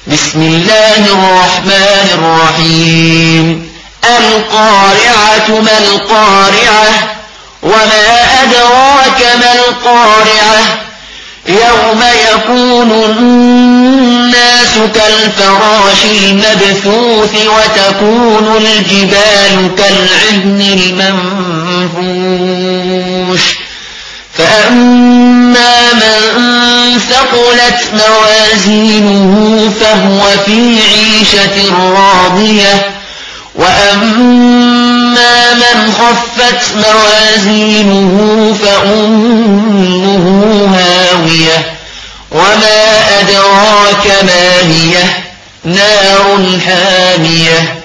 بسم الله الرحمن الرحيم القارعة ما القارعة وما أدراك ما القارعة يوم يكون الناس كالفراش المبثوث وتكون الجبال كالعهن المنفوش فأما من ثقلت موازينه فهو في عيشة راضية وأما من خفت موازينه فأمه هاوية وما أدراك ما هي نار حامية